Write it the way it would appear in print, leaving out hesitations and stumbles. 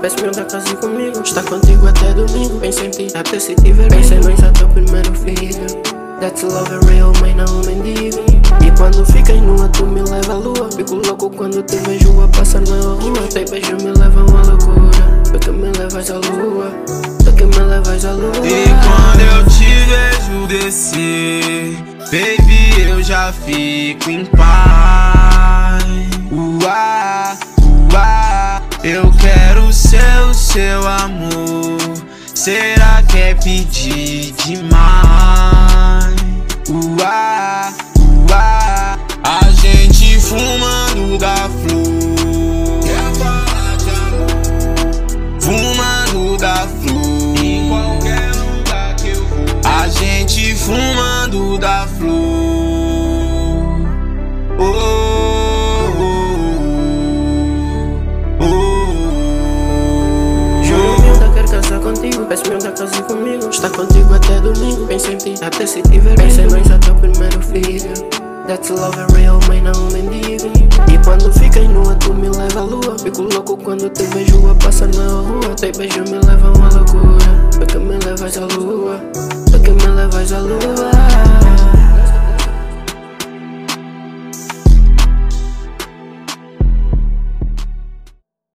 Peço-me da casa comigo, estar contigo até domingo. Penso em ti, até se tiver. Pensei mais a teu primeiro filho. That's love é real, mãe, não mendigo. E quando ficas nua, tu me leva à lua. Fico louco quando te vejo a passar na rua. Teu beijo me leva a uma loucura. Tu que me levas à lua, tu que me levas à lua. E quando eu te vejo descer, baby, eu já fico em paz. Uá, uá, eu quero ser o seu amor. Será que é pedir demais? Uá, uá, a gente fumando da flor. Quer falar de amor? Fumando da flor. Em qualquer lugar que eu vou. A gente fumando da flor. Oh, oh, oh, oh. Juro-me, quero casar contigo. Peço-me da casa comigo, estar contigo até domingo. Penso em ti, até se tiver. Pensei mais a teu primeiro filho. That's love é real, mãe, não mendigo. E quando ficas nua, tu me leva à lua. Fico louco quando te vejo a passar na rua. Teu beijo me leva a uma loucura. Tu que me levas à lua, tu que me levas à lua.